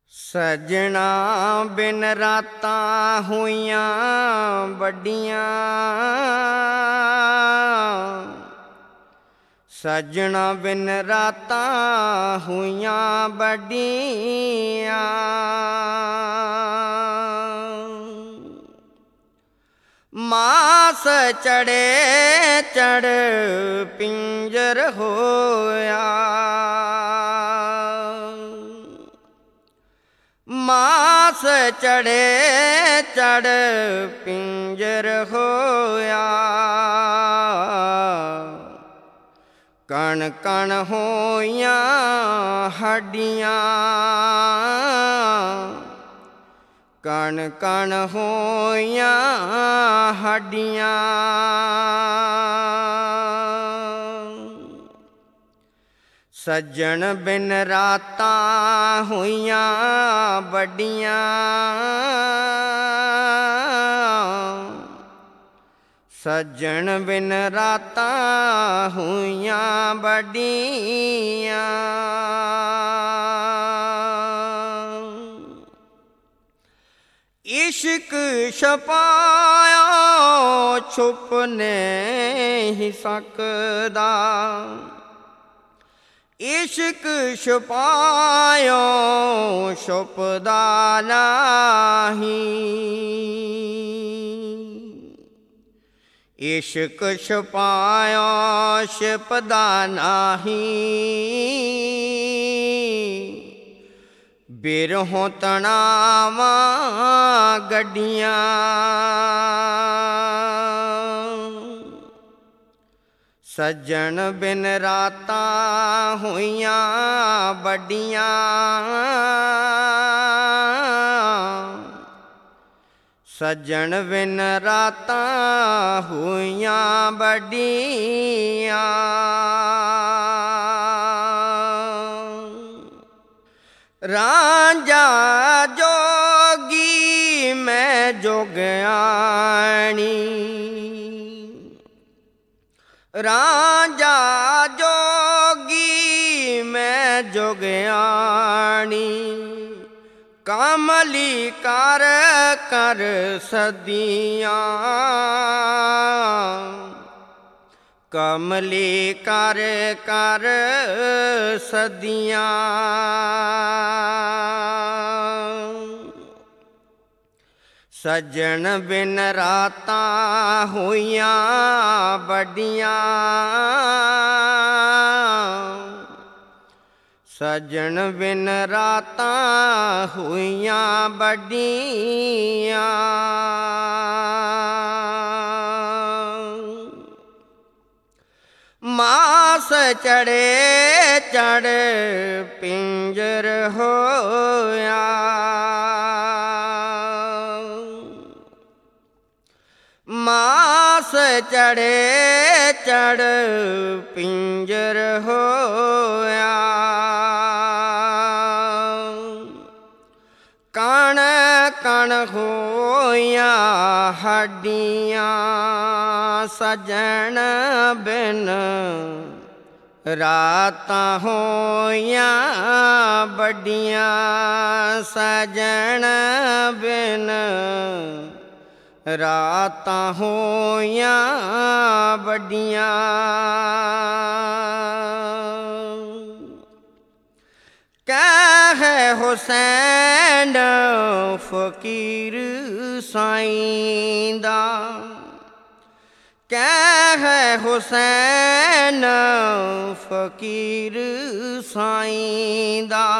ਸਜਣਾ ਬਿਨ ਰਾਤਾਂ ਹੋਈਆਂ ਵੱਡੀਆਂ, ਸਜਣਾ ਬਿਨ ਰਾਤਾਂ ਹੋਈਆਂ ਵੱਡੀਆਂ। ਮਾਸ ਚੜ੍ਹੇ ਚੜ੍ਹ ਪਿੰਜਰ ਹੋਇਆ, ਮਾਸ ਚੜ੍ਹੇ ਚੜ੍ਹ ਪਿੰਜਰ ਹੋਇਆ। ਕਣ ਕਣ ਹੋਈਆਂ ਹੱਡੀਆਂ, ਕਣ ਕਣ ਹੋਈਆਂ ਹੱਡੀਆਂ। ਸੱਜਣ ਬਿਨ ਰਾਤਾਂ ਹੋਈਆਂ ਵੱਡੀਆਂ, ਸੱਜਣ ਬਿਨ ਰਾਤਾਂ ਹੋਈਆਂ ਵੱਡੀਆਂ। इश्क छुपाया छुप नहीं सकदा, इश्क छुपाया छुपदा नहीं। इश्क छुपाया छुपदा नहीं, बिरहों तनावां गड्डियां। सज्जन बिन रातां होइयां वड्डियां, सज्जन बिन रातां होइयां वड्डियां। रांझा जोगी मैं जोगयाणी, रांझा जोगी मैं जोगयाणी। कमली कर कर सदियाँ, कमली कर कर सदियाँ। सज्जन बिन रातां होइयां वड्डियां, सज्जन बिन रातां होइयां वड्डियां। मास चढ़े चढ़ पिंजर होया, मास चढ़े चढ़ पिंजर होया। कण कण होया हड्डियां, सजन बिन रातां होइयां वड्डियां, सजन बिन रातां होइयां वड्डियां। कह हुसैन फकीर साईं दा, कह हुसैन फकीर साईं दा।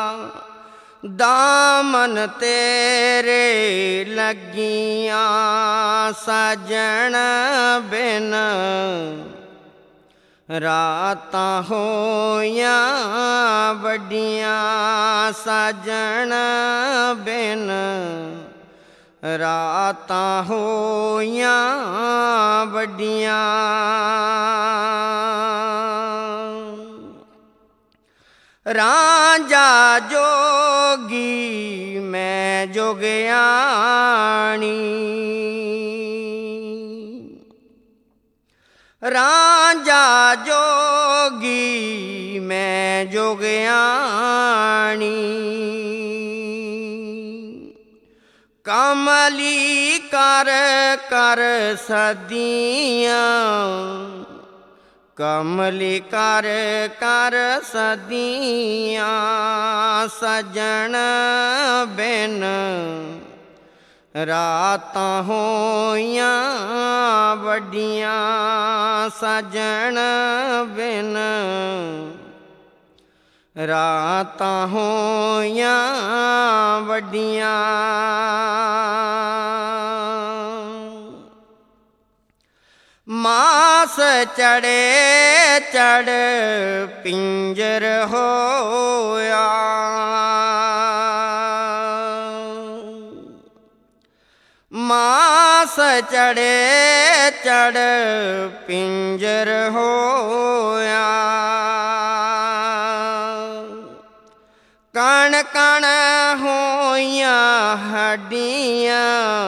दामन तेरे लगियां, सजन बिन रातां होइयां वड्डियां, सजन बिन रातां होइयां वड्डियां। रांझा जोगी मैं जोगयाणी, रांझा जोगी मैं जोगयाणी। ਕਮਲੀ ਕਰ ਕਰ ਸਦੀਆਂ, ਕਮਲੀ ਕਰ ਕਰ ਸਦੀਆਂ, ਸਜਣ ਬਿਨ ਰਾਤਾਂ ਹੋਈਆਂ ਵੱਡੀਆਂ, ਸਜਣ ਬਿਨ ਰਾਤਾਂ ਹੋਈਆਂ ਵੱਡੀਆਂ। ਮਾਸ ਚੜ੍ਹੇ ਚੜ੍ਹ ਪਿੰਜਰ ਹੋਇਆ, ਮਾਸ ਚੜ੍ਹੇ ਚੜ੍ਹ ਪਿੰਜਰ ਹੋਇਆ, ਕਣ ਕਣ ਹੋਈਆਂ ਹੱਡੀਆਂ,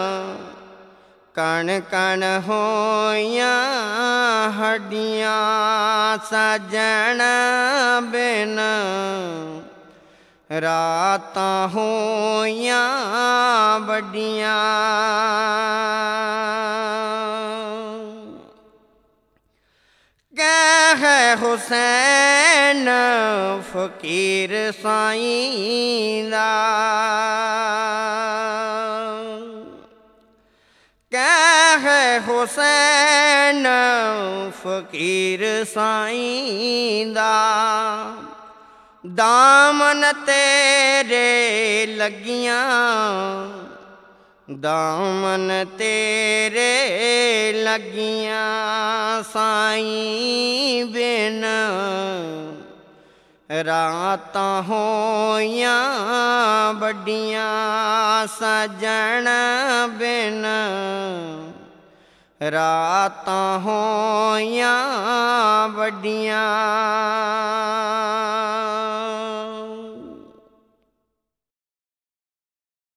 ਕਣ ਕਣ ਹੋਈਆਂ ਹੱਡੀਆਂ, ਸਜਣ ਬਿਨ ਰਾਤਾਂ ਹੋਈਆਂ ਵੱਡੀਆਂ। ਕਹਿ ਹੁਸੈਨ ਫਕੀਰ ਸਾਈਂ ਦਾ, ਕਹਿ ਹੁਸੈਨ ਫਕੀਰ ਸਾਈਂ ਦਾ, ਦਾਮਨ ਤੇਰੇ ਲੱਗੀਆਂ, ਦਾਮਨ ਤੇਰੇ ਲੱਗੀਆਂ, ਸਾਈਂ ਬਿਨ ਰਾਤਾਂ ਹੋਈਆਂ ਵੱਡੀਆਂ, ਸਜਣ ਬਿਨ ਰਾਤਾਂ ਹੋਈਆਂ ਵੱਡੀਆਂ।